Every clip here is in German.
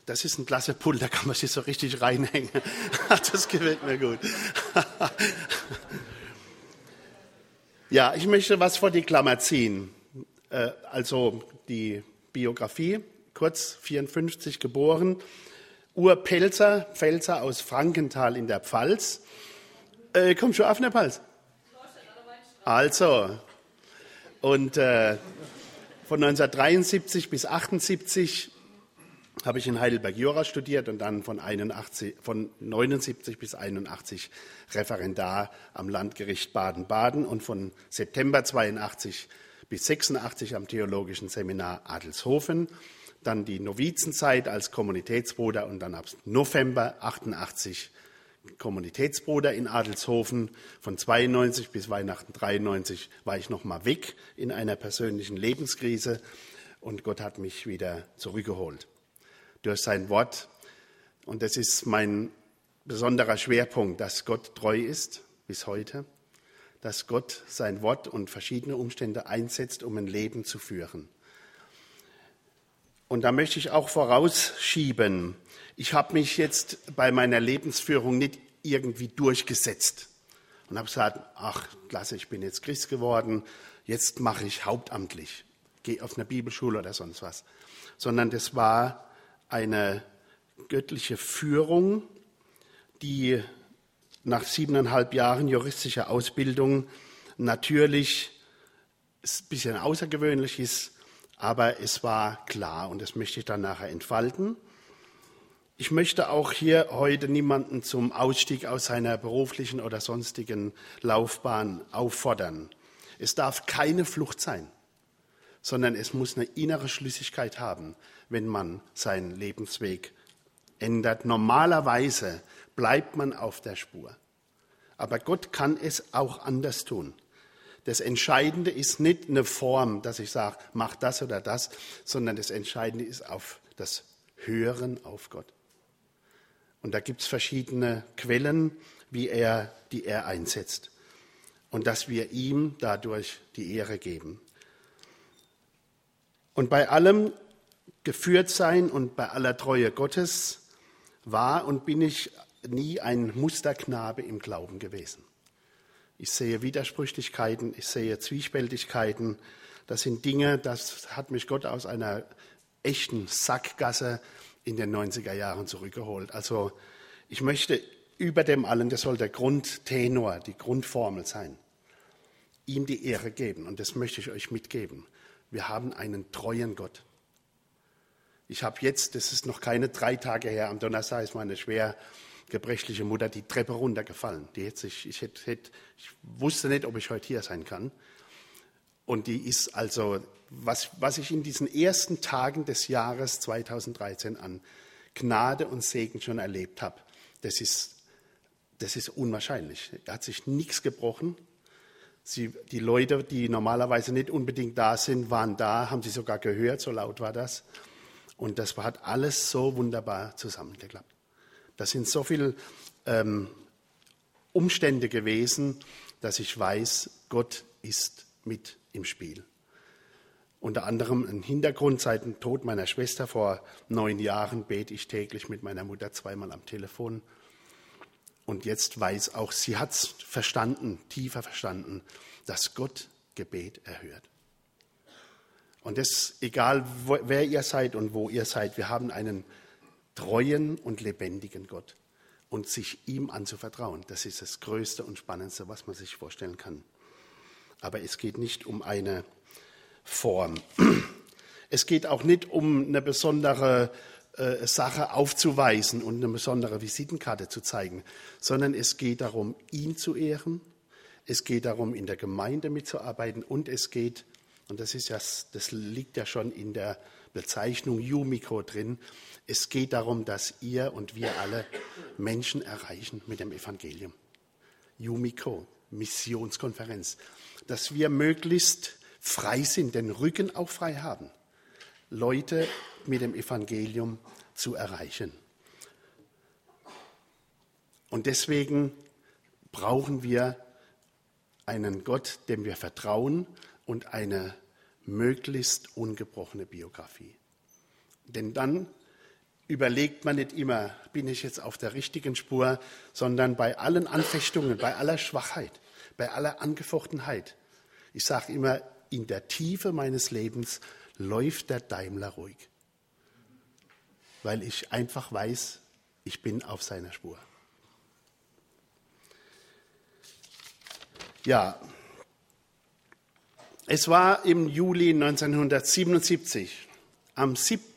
Das ist ein klasse Pult, da kann man sich so richtig reinhängen. Das gefällt mir gut. Ja, ich möchte was vor die Klammer ziehen. Also die Biografie, kurz 54 geboren, Urpelzer, Pfälzer aus Frankenthal in der Pfalz. Kommst du auf in der Pfalz? Also, und von 1973 bis 1978 habe ich in Heidelberg Jura studiert und dann von 79 bis 81 Referendar am Landgericht Baden-Baden und von September 82 bis 86 am Theologischen Seminar Adelshofen. Dann die Novizenzeit als Kommunitätsbruder und dann ab November 88 Kommunitätsbruder in Adelshofen. Von 92 bis Weihnachten 93 war ich noch mal weg in einer persönlichen Lebenskrise und Gott hat mich wieder zurückgeholt durch sein Wort. Und das ist mein besonderer Schwerpunkt, dass Gott treu ist bis heute, dass Gott sein Wort und verschiedene Umstände einsetzt, um ein Leben zu führen. Und da möchte ich auch vorausschieben, ich habe mich jetzt bei meiner Lebensführung nicht irgendwie durchgesetzt und habe gesagt, ach klasse, ich bin jetzt Christ geworden, jetzt mache ich hauptamtlich, gehe auf eine Bibelschule oder sonst was. Sondern das war eine göttliche Führung, die nach 7,5 Jahren juristischer Ausbildung natürlich ein bisschen außergewöhnlich ist, aber es war klar und das möchte ich dann nachher entfalten. Ich möchte auch hier heute niemanden zum Ausstieg aus seiner beruflichen oder sonstigen Laufbahn auffordern. Es darf keine Flucht sein, sondern es muss eine innere Schlüssigkeit haben, wenn man seinen Lebensweg ändert. Normalerweise bleibt man auf der Spur. Aber Gott kann es auch anders tun. Das Entscheidende ist nicht eine Form, dass ich sage, mach das oder das, sondern das Entscheidende ist auf das Hören auf Gott. Und da gibt es verschiedene Quellen, die er einsetzt. Und dass wir ihm dadurch die Ehre geben. Und bei allem Geführtsein und bei aller Treue Gottes war und bin ich nie ein Musterknabe im Glauben gewesen. Ich sehe Widersprüchlichkeiten, ich sehe Zwiespältigkeiten. Das sind Dinge, das hat mich Gott aus einer echten Sackgasse in den 90er Jahren zurückgeholt. Also ich möchte über dem allen, das soll der Grundtenor, die Grundformel sein, ihm die Ehre geben. Und das möchte ich euch mitgeben. Wir haben einen treuen Gott. Ich habe jetzt, das ist noch keine 3 Tage her, am Donnerstag ist meine schwer gebrechliche Mutter die Treppe runtergefallen. Ich wusste nicht, ob ich heute hier sein kann. Und die ist also, was ich in diesen ersten Tagen des Jahres 2013 an Gnade und Segen schon erlebt habe, das ist unwahrscheinlich. Da hat sich nichts gebrochen. Die Leute, die normalerweise nicht unbedingt da sind, waren da, haben sie sogar gehört, so laut war das. Und das hat alles so wunderbar zusammengeklappt. Das sind so viele Umstände gewesen, dass ich weiß, Gott ist mit im Spiel. Unter anderem ein Hintergrund: Seit dem Tod meiner Schwester vor 9 Jahren bete ich täglich mit meiner Mutter 2-mal am Telefon. Und jetzt weiß auch, sie hat es verstanden, tiefer verstanden, dass Gott Gebet erhört. Und das, egal wer ihr seid und wo ihr seid, wir haben einen treuen und lebendigen Gott. Und sich ihm anzuvertrauen, das ist das Größte und Spannendste, was man sich vorstellen kann. Aber es geht nicht um eine Form. Es geht auch nicht um eine besondere Sache aufzuweisen und eine besondere Visitenkarte zu zeigen, sondern es geht darum, ihn zu ehren. Es geht darum, in der Gemeinde mitzuarbeiten und es geht, und das liegt ja schon in der Bezeichnung Jumiko drin, es geht darum, dass ihr und wir alle Menschen erreichen mit dem Evangelium. Jumiko, Missionskonferenz, dass wir möglichst frei sind, den Rücken auch frei haben, Leute mit dem Evangelium zu erreichen. Und deswegen brauchen wir einen Gott, dem wir vertrauen und eine möglichst ungebrochene Biografie. Denn dann überlegt man nicht immer, bin ich jetzt auf der richtigen Spur, sondern bei allen Anfechtungen, bei aller Schwachheit, bei aller Angefochtenheit. Ich sage immer, in der Tiefe meines Lebens läuft der Daimler ruhig, weil ich einfach weiß, ich bin auf seiner Spur. Ja, es war im Juli 1977, am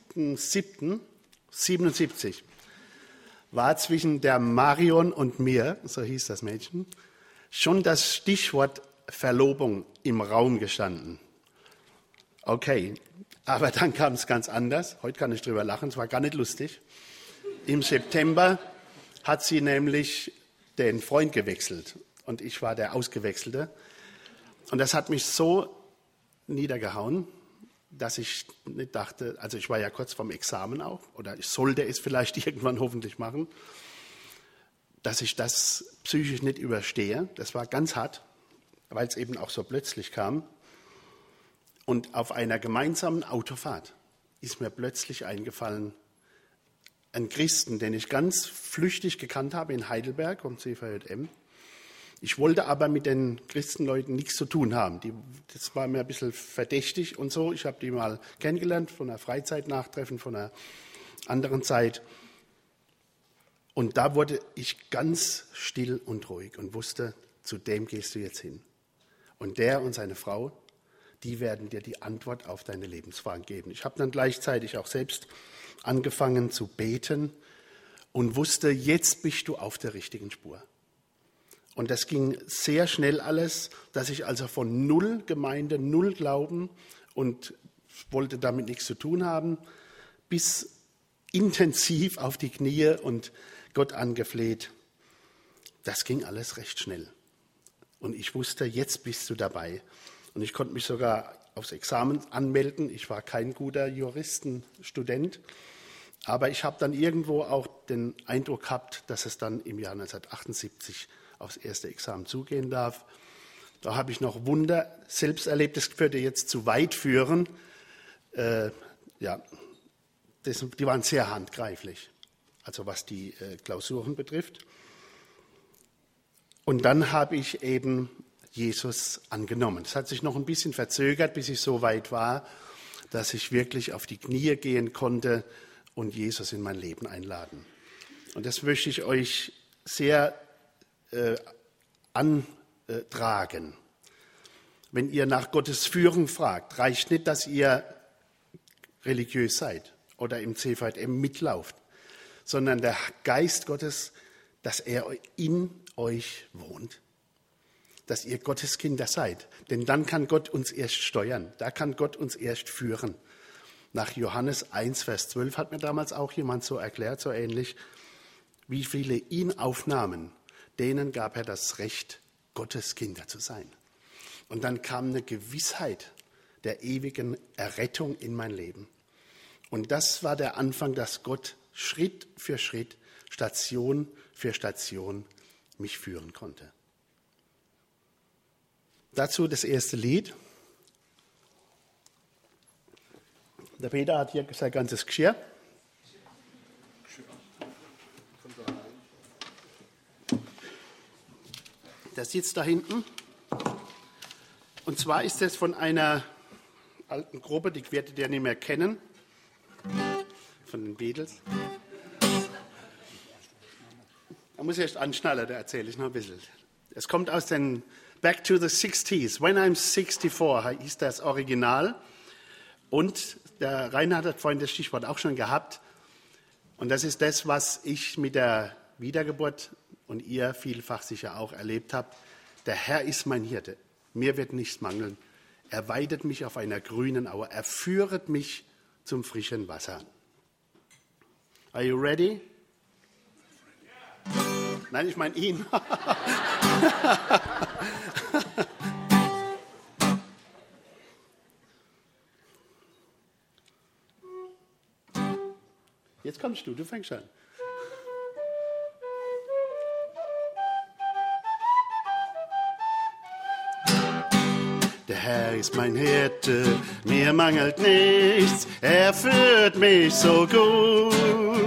7.7.77, war zwischen der Marion und mir, so hieß das Mädchen, schon das Stichwort Verlobung im Raum gestanden. Okay, aber dann kam es ganz anders. Heute kann ich drüber lachen, es war gar nicht lustig. Im September hat sie nämlich den Freund gewechselt und ich war der Ausgewechselte. Und das hat mich so niedergehauen, dass ich nicht dachte, also ich war ja kurz vorm Examen auch, oder ich sollte es vielleicht irgendwann hoffentlich machen, dass ich das psychisch nicht überstehe. Das war ganz hart, weil es eben auch so plötzlich kam. Und auf einer gemeinsamen Autofahrt ist mir plötzlich eingefallen, ein Christen, den ich ganz flüchtig gekannt habe in Heidelberg vom CVJM. Ich wollte aber mit den Christenleuten nichts zu tun haben. Das war mir ein bisschen verdächtig und so. Ich habe die mal kennengelernt von einer Freizeitnachtreffen, von einer anderen Zeit. Und da wurde ich ganz still und ruhig und wusste, zu dem gehst du jetzt hin. Und der und seine Frau, die werden dir die Antwort auf deine Lebensfragen geben. Ich habe dann gleichzeitig auch selbst angefangen zu beten und wusste, jetzt bist du auf der richtigen Spur. Und das ging sehr schnell alles, dass ich also von null Gemeinde, null Glauben und wollte damit nichts zu tun haben, bis intensiv auf die Knie und Gott angefleht. Das ging alles recht schnell. Und ich wusste, jetzt bist du dabei. Und ich konnte mich sogar aufs Examen anmelden. Ich war kein guter Juristenstudent. Aber ich habe dann irgendwo auch den Eindruck gehabt, dass es dann im Jahr 1978 aufs erste Examen zugehen darf. Da habe ich noch Wunder selbst erlebt. Das würde jetzt zu weit führen. Die waren sehr handgreiflich, also was die Klausuren betrifft. Und dann habe ich eben Jesus angenommen. Es hat sich noch ein bisschen verzögert, bis ich so weit war, dass ich wirklich auf die Knie gehen konnte und Jesus in mein Leben einladen. Und das möchte ich euch sehr antragen. Wenn ihr nach Gottes Führung fragt, reicht nicht, dass ihr religiös seid oder im CVJM mitlauft, sondern der Geist Gottes, dass er in euch wohnt, dass ihr Gottes Kinder seid. Denn dann kann Gott uns erst steuern, da kann Gott uns erst führen. Nach Johannes 1, Vers 12 hat mir damals auch jemand so erklärt, so ähnlich, wie viele ihn aufnahmen, denen gab er das Recht, Gottes Kinder zu sein. Und dann kam eine Gewissheit der ewigen Errettung in mein Leben. Und das war der Anfang, dass Gott Schritt für Schritt, Station für Station mich führen konnte. Dazu das erste Lied. Der Peter hat hier sein ganzes Geschirr. Der sitzt da hinten. Und zwar ist das von einer alten Gruppe, die werdet ihr nicht mehr kennen, von den Beatles. Da muss ich erst anschnallen, da erzähle ich noch ein bisschen. Es kommt aus den Back to the 60s. When I'm 64 hieß das Original. Und der Reinhard hat vorhin das Stichwort auch schon gehabt. Und das ist das, was ich mit der Wiedergeburt und ihr vielfach sicher auch erlebt habt. Der Herr ist mein Hirte. Mir wird nichts mangeln. Er weidet mich auf einer grünen Aue. Er führet mich zum frischen Wasser. Are you ready? Nein, ich meine ihn. Jetzt kommst du fängst an. Der Herr ist mein Hirte, mir mangelt nichts, er führt mich so gut.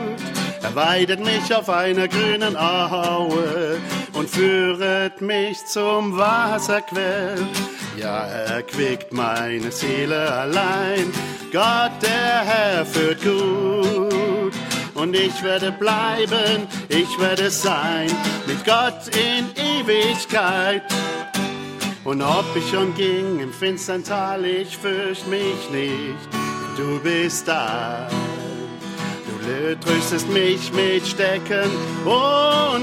Er weidet mich auf einer grünen Aue und führet mich zum Wasserquell. Ja, er quickt meine Seele allein. Gott, der Herr, führt gut. Und ich werde bleiben, ich werde sein, mit Gott in Ewigkeit. Und ob ich schon ging im finstern Tal, ich fürcht mich nicht, du bist da. Du tröstest mich mit Stecken und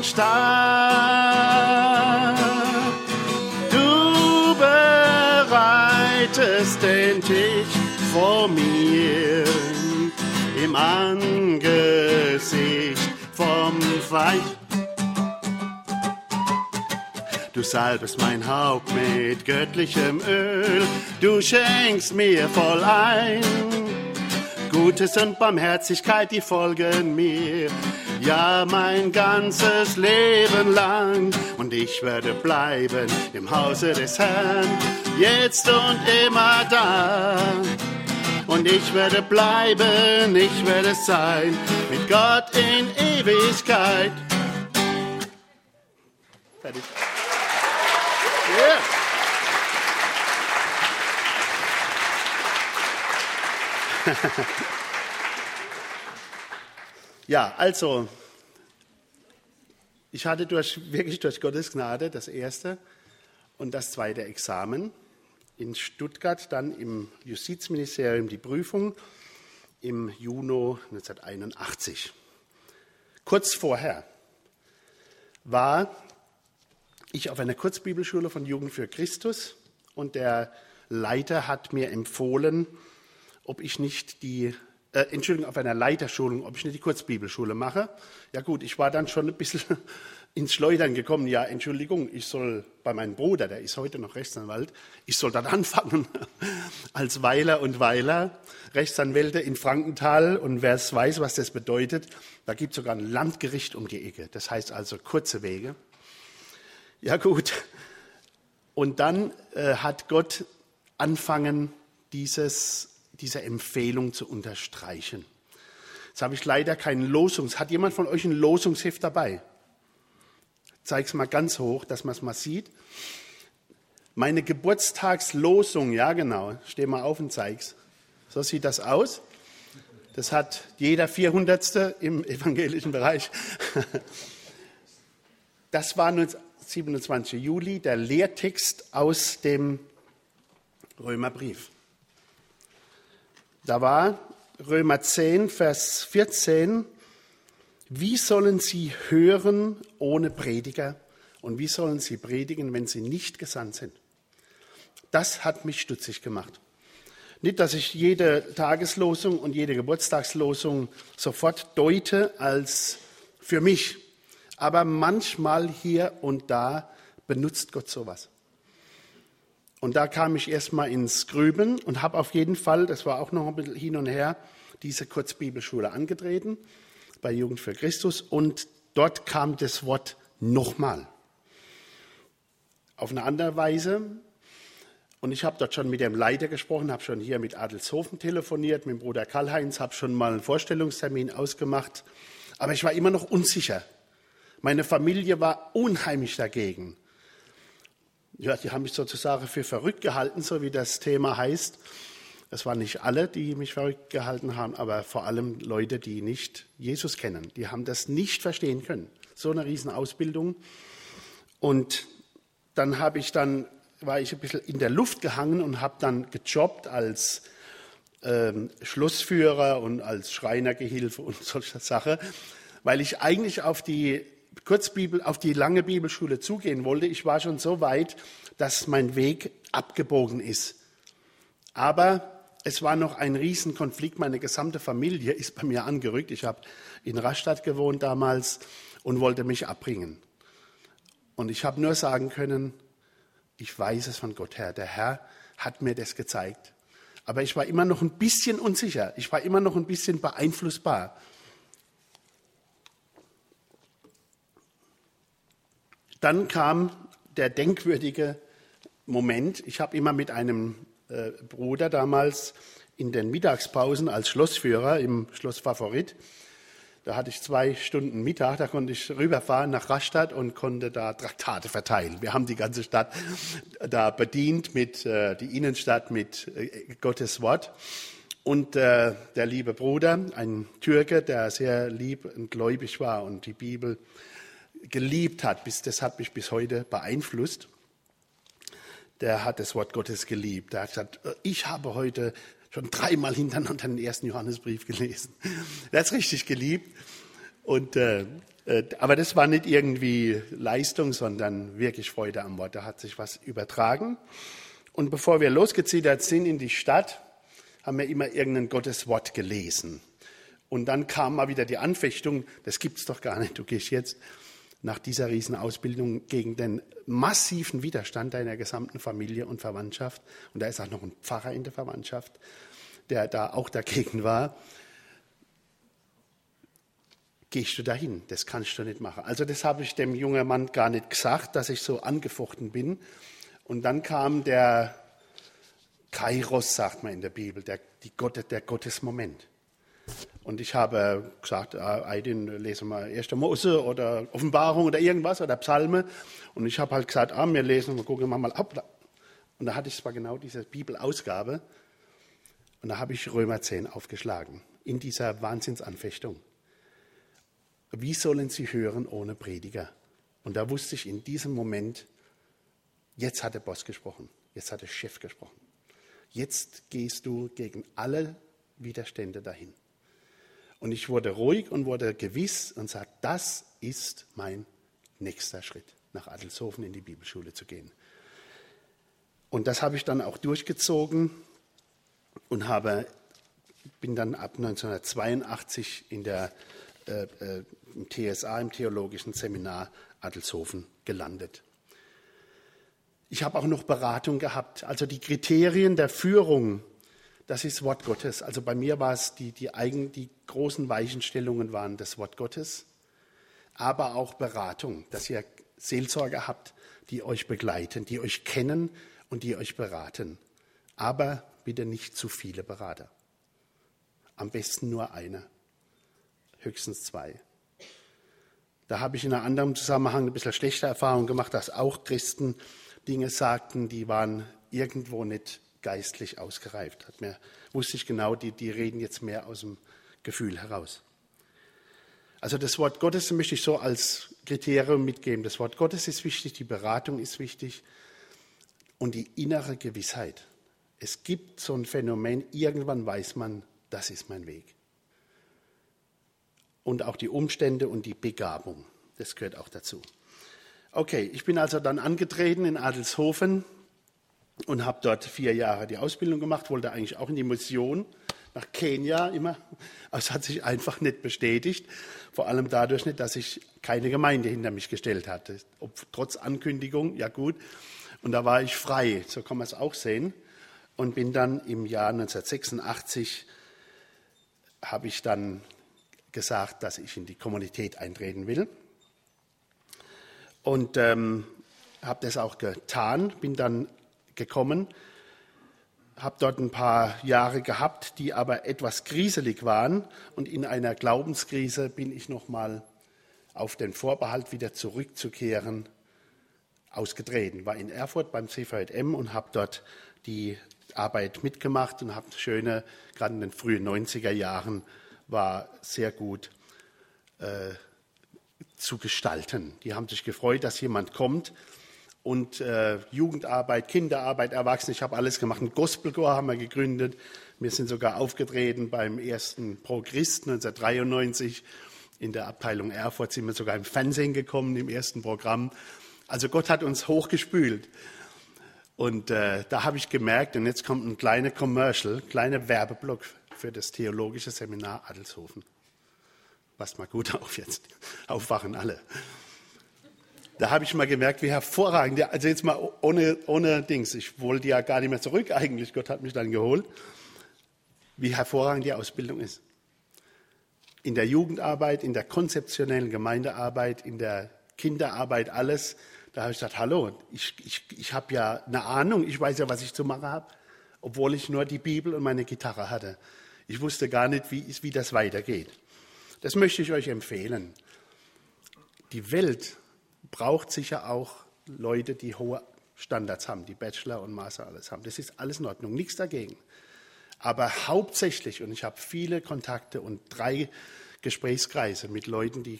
Stab. Du bereitest den Tisch vor mir im Angesicht vom Feind. Du salbest mein Haupt mit göttlichem Öl, du schenkst mir voll ein. Gutes und Barmherzigkeit, die folgen mir, ja mein ganzes Leben lang. Und ich werde bleiben im Hause des Herrn, jetzt und immer da. Und ich werde bleiben, ich werde sein, mit Gott in Ewigkeit. Fertig. Yeah. Ja, also, ich hatte wirklich durch Gottes Gnade das erste und das zweite Examen. In Stuttgart dann im Justizministerium die Prüfung im Juni 1981. Kurz vorher war ich auf einer Kurzbibelschule von Jugend für Christus und der Leiter hat mir empfohlen, ob ich nicht auf einer Leiterschulung, ob ich nicht die Kurzbibelschule mache. Ja gut, ich war dann schon ein bisschen ins Schleudern gekommen. Ja, Entschuldigung, ich soll bei meinem Bruder, der ist heute noch Rechtsanwalt, ich soll dann anfangen als Weiler und Weiler, Rechtsanwälte in Frankenthal. Und wer es weiß, was das bedeutet, da gibt es sogar ein Landgericht um die Ecke. Das heißt also kurze Wege. Ja gut, und dann hat Gott angefangen, diese Empfehlung zu unterstreichen. Jetzt habe ich leider keinen Hat jemand von euch ein Losungsheft dabei? Zeig es mal ganz hoch, dass man es mal sieht. Meine Geburtstagslosung, ja genau, steh mal auf und zeig's. So sieht das aus. Das hat jeder 400. im evangelischen Bereich. Das war 27. Juli, der Lehrtext aus dem Römerbrief. Da war Römer 10, Vers 14, wie sollen sie hören ohne Prediger und wie sollen sie predigen, wenn sie nicht gesandt sind? Das hat mich stutzig gemacht. Nicht, dass ich jede Tageslosung und jede Geburtstagslosung sofort deute als für mich, aber manchmal hier und da benutzt Gott sowas. Und da kam ich erstmal ins Grüben und habe auf jeden Fall, das war auch noch ein bisschen hin und her, diese Kurzbibelschule angetreten bei Jugend für Christus und dort kam das Wort nochmal. Auf eine andere Weise. Und ich habe dort schon mit dem Leiter gesprochen, habe schon hier mit Adelshofen telefoniert, mit dem Bruder Karl-Heinz, habe schon mal einen Vorstellungstermin ausgemacht. Aber ich war immer noch unsicher. Meine Familie war unheimlich dagegen. Ja, die haben mich sozusagen für verrückt gehalten, so wie das Thema heißt. Es waren nicht alle, die mich verrückt gehalten haben, aber vor allem Leute, die nicht Jesus kennen. Die haben das nicht verstehen können. So eine Riesenausbildung. Und dann war ich ein bisschen in der Luft gehangen und habe dann gejobbt als Schlossführer und als Schreinergehilfe und solche Sachen, weil ich eigentlich auf die lange Bibelschule zugehen wollte. Ich war schon so weit, dass mein Weg abgebogen ist. Aber es war noch ein Riesenkonflikt. Meine gesamte Familie ist bei mir angerückt. Ich habe in Rastatt gewohnt damals und wollte mich abbringen. Und ich habe nur sagen können, ich weiß es von Gott her. Der Herr hat mir das gezeigt. Aber ich war immer noch ein bisschen unsicher. Ich war immer noch ein bisschen beeinflussbar. Dann kam der denkwürdige Moment. Ich habe immer mit einem Bruder damals in den Mittagspausen als Schlossführer im Schloss Favorit, Da hatte ich 2 Stunden Mittag, da konnte ich rüberfahren nach Rastatt und konnte da Traktate verteilen. Wir haben die ganze Stadt da bedient, die Innenstadt mit Gottes Wort. Und der liebe Bruder, ein Türke, der sehr lieb und gläubig war und die Bibel geliebt hat, das hat mich bis heute beeinflusst, der hat das Wort Gottes geliebt. Der hat gesagt, ich habe heute schon 3-mal hintereinander den 1. Johannesbrief gelesen. Der hat es richtig geliebt. Aber das war nicht irgendwie Leistung, sondern wirklich Freude am Wort. Da hat sich was übertragen. Und bevor wir losgezittert sind in die Stadt, haben wir immer irgendein Gotteswort gelesen. Und dann kam mal wieder die Anfechtung, das gibt's doch gar nicht, du gehst jetzt nach dieser Riesenausbildung gegen den massiven Widerstand deiner gesamten Familie und Verwandtschaft. Und da ist auch noch ein Pfarrer in der Verwandtschaft, der da auch dagegen war. Gehst du dahin? Das kannst du nicht machen. Also das habe ich dem jungen Mann gar nicht gesagt, dass ich so angefochten bin. Und dann kam der Kairos, sagt man in der Bibel, der Gottesmoment. Und ich habe gesagt, Aydin, lese mal 1. Mose oder Offenbarung oder irgendwas oder Psalme. Und ich habe halt gesagt, wir lesen, wir gucken mal ab. Und da hatte ich zwar genau diese Bibelausgabe. Und da habe ich Römer 10 aufgeschlagen, in dieser Wahnsinnsanfechtung. Wie sollen sie hören ohne Prediger? Und da wusste ich in diesem Moment, jetzt hat der Boss gesprochen, jetzt hat der Chef gesprochen. Jetzt gehst du gegen alle Widerstände dahin. Und ich wurde ruhig und wurde gewiss und sagte, das ist mein nächster Schritt, nach Adelshofen in die Bibelschule zu gehen. Und das habe ich dann auch durchgezogen und bin dann ab 1982 im TSA, im Theologischen Seminar Adelshofen, gelandet. Ich habe auch noch Beratung gehabt. Also die Kriterien der Führung, das ist Wort Gottes. Also bei mir war es, die großen Weichenstellungen waren das Wort Gottes, aber auch Beratung, dass ihr Seelsorger habt, die euch begleiten, die euch kennen und die euch beraten. Aber bitte nicht zu viele Berater. Am besten nur einer, höchstens 2. Da habe ich in einem anderen Zusammenhang ein bisschen schlechte Erfahrungen gemacht, dass auch Christen Dinge sagten, die waren irgendwo nicht geistlich ausgereift. Wusste ich genau, die reden jetzt mehr aus dem Gefühl heraus. Also das Wort Gottes möchte ich so als Kriterium mitgeben. Das Wort Gottes ist wichtig, die Beratung ist wichtig und die innere Gewissheit. Es gibt so ein Phänomen, irgendwann weiß man, das ist mein Weg. Und auch die Umstände und die Begabung, das gehört auch dazu. Okay, ich bin also dann angetreten in Adelshofen und habe dort 4 Jahre die Ausbildung gemacht, wollte eigentlich auch in die Mission, nach Kenia immer. Aber es hat sich einfach nicht bestätigt, vor allem dadurch nicht, dass ich keine Gemeinde hinter mich gestellt hatte. Trotz Ankündigung, ja gut, und da war ich frei, so kann man es auch sehen. Und bin dann im Jahr 1986, habe ich dann gesagt, dass ich in die Kommunität eintreten will. Und habe das auch getan, bin dann gekommen, habe dort ein paar Jahre gehabt, die aber etwas kriselig waren. Und in einer Glaubenskrise bin ich nochmal auf den Vorbehalt, wieder zurückzukehren, ausgetreten. War in Erfurt beim CVJM und habe dort die Arbeit mitgemacht und habe schöne, gerade in den frühen 90er Jahren, war sehr gut zu gestalten. Die haben sich gefreut, dass jemand kommt und Jugendarbeit, Kinderarbeit, Erwachsene, ich habe alles gemacht. Ein Gospelchor haben wir gegründet. Wir sind sogar aufgetreten beim ersten Pro Christ 1993. In der Abteilung Erfurt sind wir sogar im Fernsehen gekommen, im ersten Programm. Also Gott hat uns hochgespült. Und da habe ich gemerkt, und jetzt kommt ein kleiner Commercial, kleiner Werbeblock für das Theologische Seminar Adelshofen. Passt mal gut auf jetzt, aufwachen alle. Da habe ich mal gemerkt, wie hervorragend, also jetzt mal ohne Dings, ich wollte ja gar nicht mehr zurück eigentlich, Gott hat mich dann geholt, wie hervorragend die Ausbildung ist. In der Jugendarbeit, in der konzeptionellen Gemeindearbeit, in der Kinderarbeit, alles. Da habe ich gesagt, hallo, ich habe ja eine Ahnung, ich weiß ja, was ich zu machen habe, obwohl ich nur die Bibel und meine Gitarre hatte. Ich wusste gar nicht, wie das weitergeht. Das möchte ich euch empfehlen. Die Welt braucht sicher auch Leute, die hohe Standards haben, die Bachelor und Master alles haben. Das ist alles in Ordnung, nichts dagegen. Aber hauptsächlich, und ich habe viele Kontakte und 3 Gesprächskreise mit Leuten, die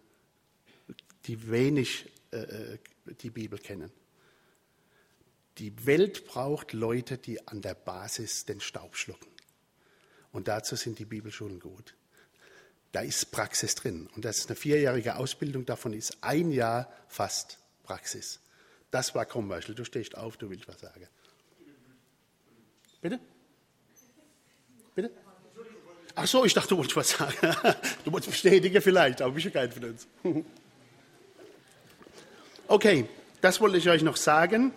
wenig die Bibel kennen. Die Welt braucht Leute, die an der Basis den Staub schlucken. Und dazu sind die Bibelschulen gut. Da ist Praxis drin. Und das ist eine 4-jährige Ausbildung, davon ist 1 Jahr fast Praxis. Das war Commercial. Du stehst auf, du willst was sagen. Bitte? Bitte? Ach so, ich dachte, du wolltest was sagen. Du wolltest bestätigen vielleicht, aber ich bin kein von uns. Okay, das wollte ich euch noch sagen.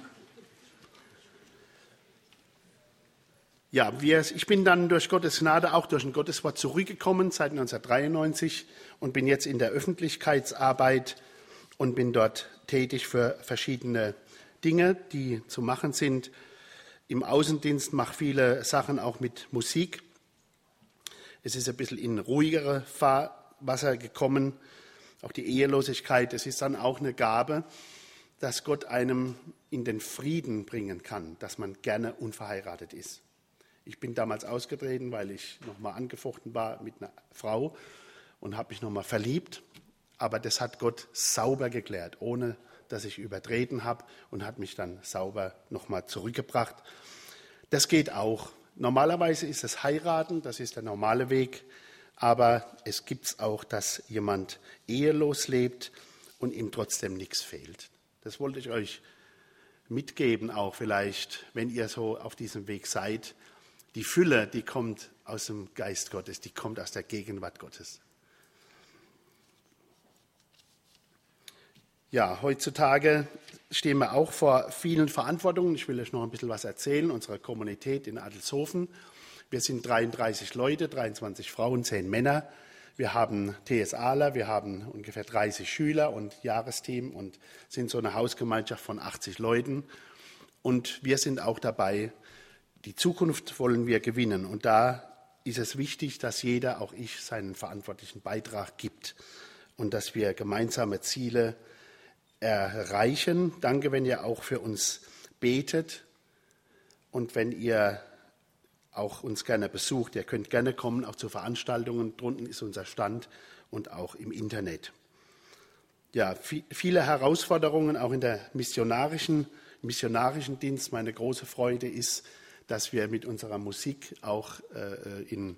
Ja, ich bin dann durch Gottes Gnade auch durch ein Gotteswort zurückgekommen seit 1993 und bin jetzt in der Öffentlichkeitsarbeit und bin dort tätig für verschiedene Dinge, die zu machen sind. Im Außendienst mache viele Sachen auch mit Musik. Es ist ein bisschen in ruhigere Fahrwasser gekommen. Auch die Ehelosigkeit, es ist dann auch eine Gabe, dass Gott einem in den Frieden bringen kann, dass man gerne unverheiratet ist. Ich bin damals ausgetreten, weil ich nochmal angefochten war mit einer Frau und habe mich nochmal verliebt. Aber das hat Gott sauber geklärt, ohne dass ich übertreten habe und hat mich dann sauber nochmal zurückgebracht. Das geht auch. Normalerweise ist es heiraten, das ist der normale Weg. Aber es gibt auch, dass jemand ehelos lebt und ihm trotzdem nichts fehlt. Das wollte ich euch mitgeben, auch vielleicht, wenn ihr so auf diesem Weg seid. Die Fülle, die kommt aus dem Geist Gottes, die kommt aus der Gegenwart Gottes. Ja, heutzutage stehen wir auch vor vielen Verantwortungen. Ich will euch noch ein bisschen was erzählen, unserer Kommunität in Adelshofen. Wir sind 33 Leute, 23 Frauen, 10 Männer. Wir haben TSAler, wir haben ungefähr 30 Schüler und Jahresteam und sind so eine Hausgemeinschaft von 80 Leuten. Und wir sind auch dabei, die Zukunft wollen wir gewinnen. Und da ist es wichtig, dass jeder, auch ich, seinen verantwortlichen Beitrag gibt und dass wir gemeinsame Ziele erreichen. Danke, wenn ihr auch für uns betet und wenn ihr auch uns gerne besucht. Ihr könnt gerne kommen, auch zu Veranstaltungen. Drunten ist unser Stand und auch im Internet. Ja, viele Herausforderungen auch in der missionarischen Dienst. Meine große Freude ist, dass wir mit unserer Musik auch in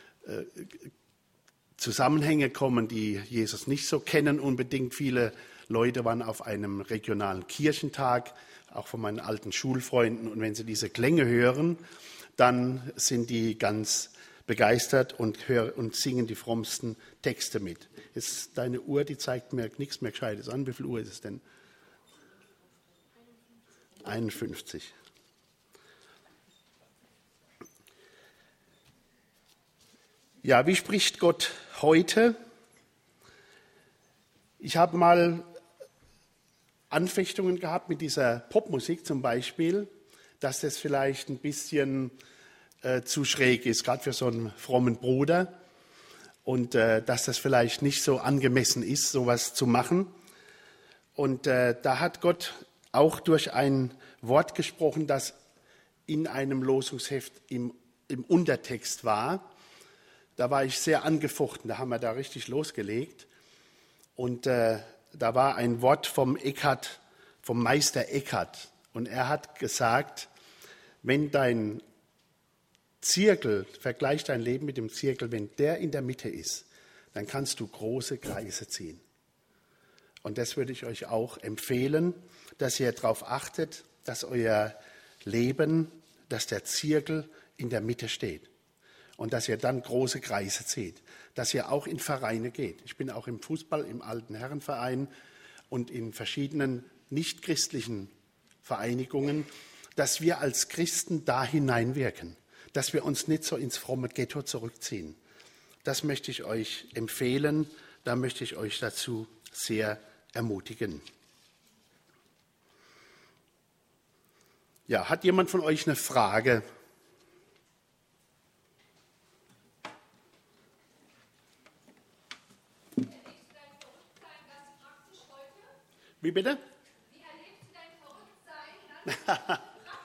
Zusammenhänge kommen, die Jesus nicht so kennen unbedingt. Viele Leute waren auf einem regionalen Kirchentag, auch von meinen alten Schulfreunden. Und wenn sie diese Klänge hören, dann sind die ganz begeistert und singen die frommsten Texte mit. Jetzt deine Uhr, die zeigt mir nichts mehr Gescheites an. Wie viel Uhr ist es denn? 51. Ja, wie spricht Gott heute? Ich habe mal Anfechtungen gehabt mit dieser Popmusik zum Beispiel, dass das vielleicht ein bisschen zu schräg ist, gerade für so einen frommen Bruder. Und dass das vielleicht nicht so angemessen ist, sowas zu machen. Und da hat Gott auch durch ein Wort gesprochen, das in einem Losungsheft im Untertext war. Da war ich sehr angefochten, da haben wir da richtig losgelegt. Und da war ein Wort vom Meister Eckhart. Und er hat gesagt, wenn dein Zirkel, vergleich dein Leben mit dem Zirkel, wenn der in der Mitte ist, dann kannst du große Kreise ziehen. Und das würde ich euch auch empfehlen, dass ihr darauf achtet, dass euer Leben, dass der Zirkel in der Mitte steht. Und dass ihr dann große Kreise zieht. Dass ihr auch in Vereine geht. Ich bin auch im Fußball, im Alten Herrenverein und in verschiedenen nichtchristlichen Vereinigungen, dass wir als Christen da hineinwirken. Dass wir uns nicht so ins fromme Ghetto zurückziehen. Das möchte ich euch empfehlen. Da möchte ich euch dazu sehr ermutigen. Ja, hat jemand von euch eine Frage? Wie bitte? Wie erlebst du dein Verrücktsein?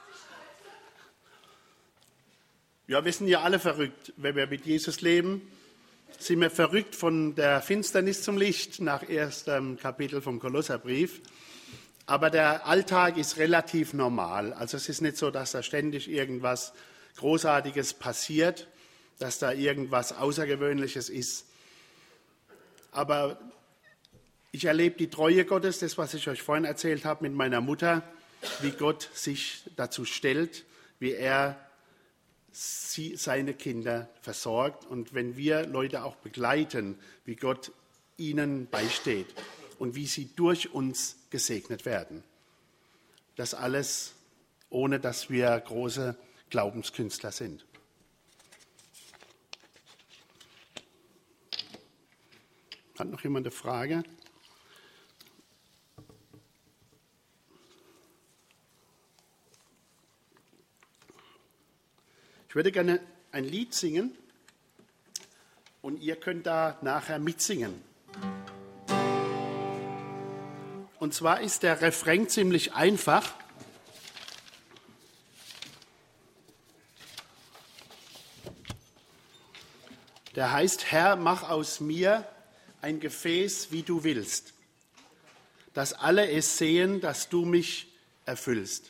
Ja, wir sind ja alle verrückt. Wenn wir mit Jesus leben, sind wir verrückt von der Finsternis zum Licht nach erstem Kapitel vom Kolosserbrief. Aber der Alltag ist relativ normal. Also es ist nicht so, dass da ständig irgendwas Großartiges passiert, dass da irgendwas Außergewöhnliches ist. Aber ich erlebe die Treue Gottes, das, was ich euch vorhin erzählt habe mit meiner Mutter, wie Gott sich dazu stellt, wie er seine Kinder versorgt. Und wenn wir Leute auch begleiten, wie Gott ihnen beisteht und wie sie durch uns gesegnet werden. Das alles, ohne dass wir große Glaubenskünstler sind. Hat noch jemand eine Frage? Ich würde gerne ein Lied singen und ihr könnt da nachher mitsingen. Und zwar ist der Refrain ziemlich einfach. Der heißt: Herr, mach aus mir ein Gefäß, wie du willst, dass alle es sehen, dass du mich erfüllst.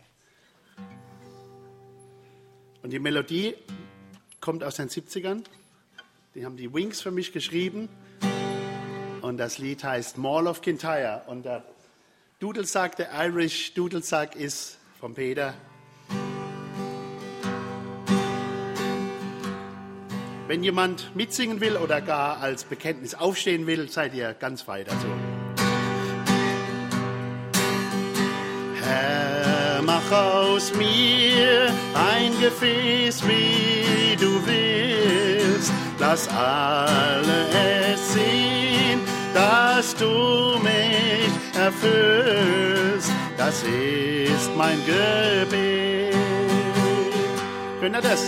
Und die Melodie kommt aus den 70ern. Die haben die Wings für mich geschrieben. Und das Lied heißt Mall of Kintyre. Und der Dudelsack, der Irish Dudelsack, ist von Peter. Wenn jemand mitsingen will oder gar als Bekenntnis aufstehen will, seid ihr ganz frei dazu. Herr, mach aus mir ein Gefäß, wie du willst. Lass alle es sehen, dass du mich erfüllst. Das ist mein Gebet. Könnt ihr das?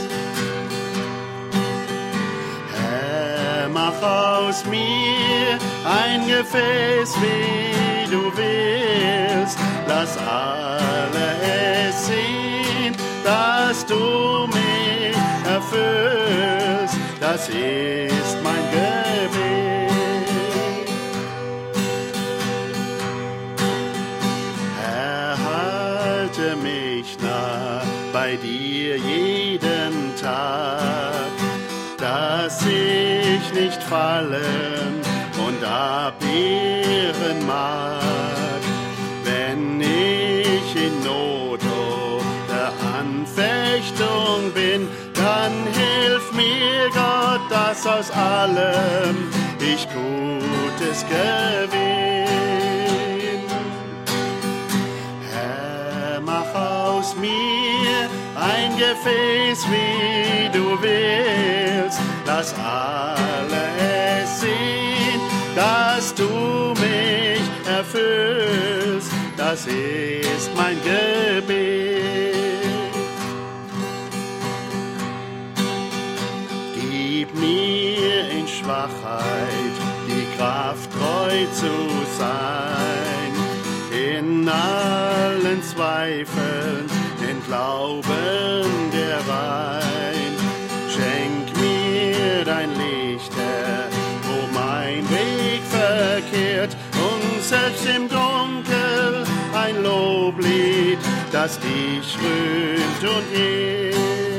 Herr, mach aus mir ein Gefäß, wie du willst. Lass alle es sehen, dass du mich erfüllst. Das ist mein Gebet. Herr, halte mich nah bei dir jeden Tag, dass ich nicht fallen und abirren mag. Wenn ich in Not oder Anfechtung bin, dann hilf mir Gott, dass aus allem ich Gutes gewinn. Herr, mach aus mir ein Gefäß, wie du willst. Lass alle es sehen, dass du mich erfüllst. Das ist mein Gebet. Gib mir in Schwachheit die Kraft, treu zu sein. In allen Zweifeln den Glauben, der rein. Schenk mir dein Licht, Herr, wo mein Weg verkehrt. Und selbst im Dunkel ein Loblied, das dich rühmt und ehrt.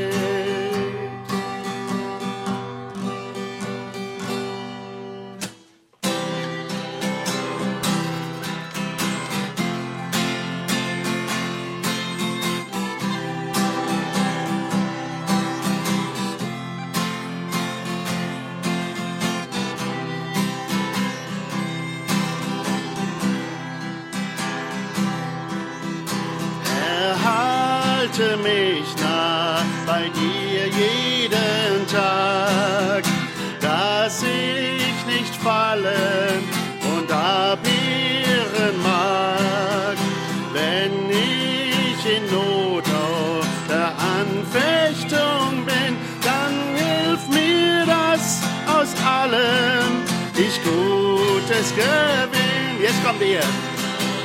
Halte mich nah bei dir jeden Tag, dass ich nicht fallen und abirren mag. Wenn ich in Not oder Anfechtung bin, dann hilf mir, dass aus allem ich Gutes gewinn. Jetzt kommt ihr.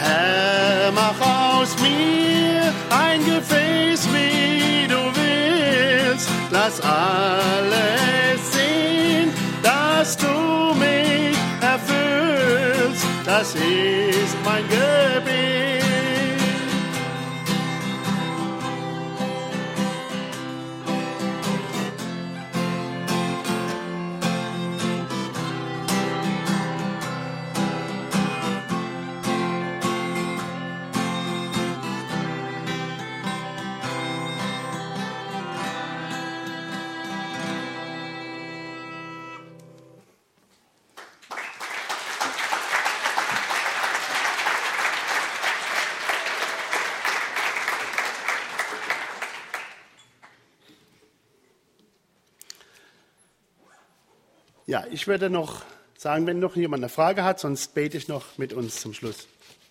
Herr, mach aus mir ein Gefäß, wie du willst. Lass alles sehen, dass du mich erfüllst. Das ist mein Gebet. Ja, ich würde noch sagen, wenn noch jemand eine Frage hat, sonst bete ich noch mit uns zum Schluss.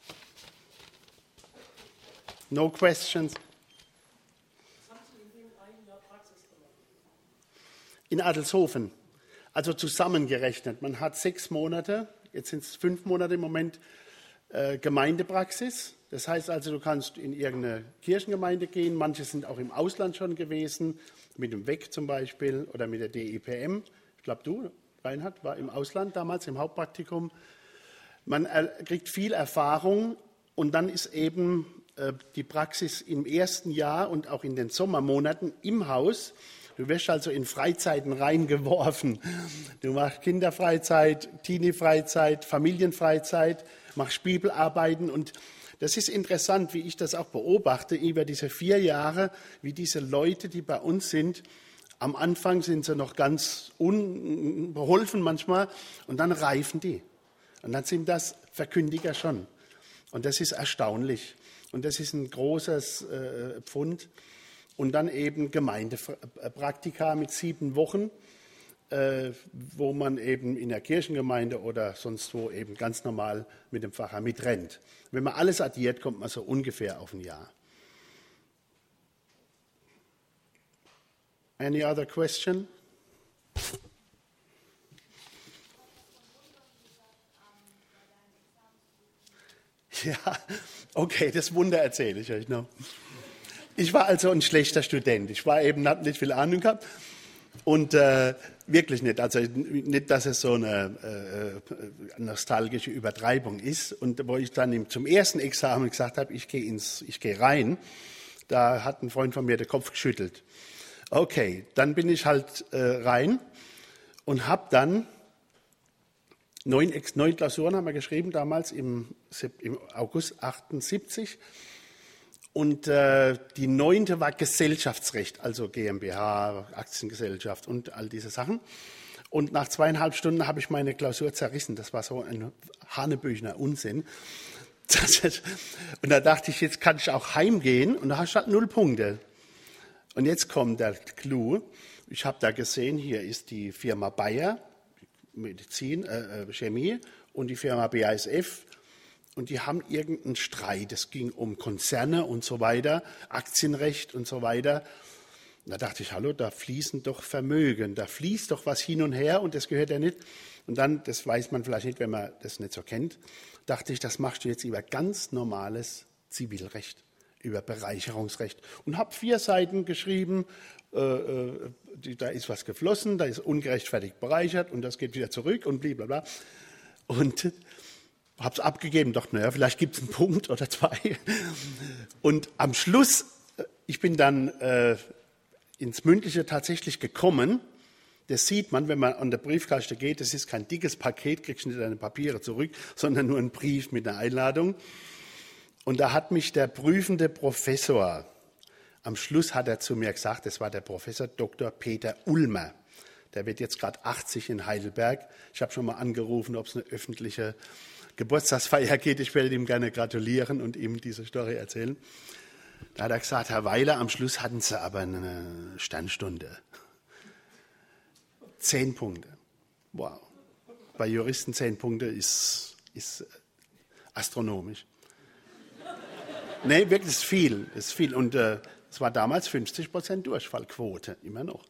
No questions? In Adelshofen, also zusammengerechnet. Man hat 6 Monate, jetzt sind es 5 Monate im Moment, Gemeindepraxis. Das heißt also, du kannst in irgendeine Kirchengemeinde gehen. Manche sind auch im Ausland schon gewesen, mit dem WEC zum Beispiel oder mit der DIPM. Ich glaube, du, Reinhard, war im Ausland damals im Hauptpraktikum. Man kriegt viel Erfahrung und dann ist eben die Praxis im ersten Jahr und auch in den Sommermonaten im Haus. Du wirst also in Freizeiten reingeworfen. Du machst Kinderfreizeit, Teenie-Freizeit, Familienfreizeit, machst Bibelarbeiten und das ist interessant, wie ich das auch beobachte über diese 4 Jahre, wie diese Leute, die bei uns sind, am Anfang sind sie noch ganz unbeholfen manchmal und dann reifen die. Und dann sind das Verkündiger schon. Und das ist erstaunlich. Und das ist ein großes Pfund. Und dann eben Gemeindepraktika mit 7 Wochen, wo man eben in der Kirchengemeinde oder sonst wo eben ganz normal mit dem Pfarrer mitrennt. Wenn man alles addiert, kommt man so ungefähr auf ein Jahr. Any other question? Ja, okay, das Wunder erzähle ich euch noch. Ich war also ein schlechter Student. Ich war eben, habe nicht viel Ahnung gehabt und wirklich nicht. Also nicht, dass es so eine nostalgische Übertreibung ist. Und wo ich dann zum ersten Examen gesagt habe, ich gehe rein, da hat ein Freund von mir den Kopf geschüttelt. Okay, dann bin ich halt rein und habe dann 9 Klausuren haben wir geschrieben, damals im August 78. Und die 9. war Gesellschaftsrecht, also GmbH, Aktiengesellschaft und all diese Sachen. Und nach 2,5 Stunden habe ich meine Klausur zerrissen. Das war so ein hanebüchener Unsinn. Und da dachte ich, jetzt kann ich auch heimgehen und da hast du halt 0 Punkte. Und jetzt kommt der Clou. Ich habe da gesehen, hier ist die Firma Bayer, Medizin, Chemie und die Firma BASF. Und die haben irgendeinen Streit. Es ging um Konzerne und so weiter, Aktienrecht und so weiter. Und da dachte ich, hallo, da fließen doch Vermögen, da fließt doch was hin und her und das gehört ja nicht. Und dann, das weiß man vielleicht nicht, wenn man das nicht so kennt, dachte ich, das machst du jetzt über ganz normales Zivilrecht, über Bereicherungsrecht. Und habe 4 Seiten geschrieben, da ist was geflossen, da ist ungerechtfertigt bereichert und das geht wieder zurück und blablabla. Und habe es abgegeben, dachte, naja, vielleicht gibt es einen Punkt oder 2. Und am Schluss, ich bin dann ins Mündliche tatsächlich gekommen. Das sieht man, wenn man an der Briefkaste geht. Das ist kein dickes Paket, kriegst nicht deine Papiere zurück, sondern nur ein Brief mit einer Einladung. Und da hat mich der prüfende Professor, am Schluss hat er zu mir gesagt, das war der Professor Dr. Peter Ulmer. Der wird jetzt gerade 80 in Heidelberg. Ich habe schon mal angerufen, ob es eine öffentliche Geburtstagsfeier geht. Ich werde ihm gerne gratulieren und ihm diese Story erzählen. Da hat er gesagt, Herr Weiler, am Schluss hatten Sie aber eine Sternstunde. 10 Punkte. Wow. Bei Juristen 10 Punkte ist astronomisch. Nee, wirklich ist viel. Ist viel. Und es war damals 50% Durchfallquote, immer noch.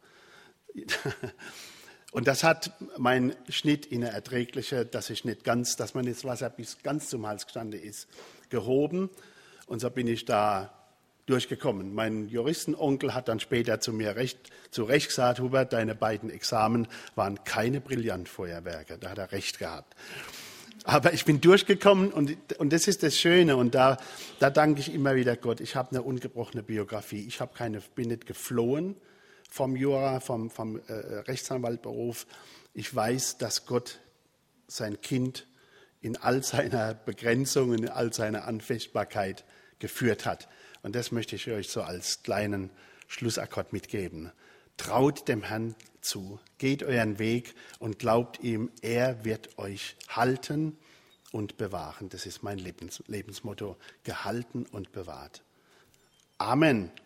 Und das hat mein Schnitt in eine erträgliche, dass man jetzt Wasser bis ganz zum Hals gestanden ist, gehoben. Und so bin ich da durchgekommen. Mein Juristenonkel hat dann später zu mir zu Recht gesagt, Hubert, deine beiden Examen waren keine Brillantfeuerwerke. Da hat er recht gehabt. Aber ich bin durchgekommen und das ist das Schöne. Und da danke ich immer wieder Gott. Ich habe eine ungebrochene Biografie. Ich bin nicht geflohen vom Jura, vom Rechtsanwaltberuf. Ich weiß, dass Gott sein Kind in all seiner Begrenzung, in all seiner Anfechtbarkeit geführt hat. Und das möchte ich euch so als kleinen Schlussakkord mitgeben. Traut dem Herrn zu, geht euren Weg und glaubt ihm, er wird euch halten und bewahren. Das ist mein Lebensmotto, gehalten und bewahrt. Amen.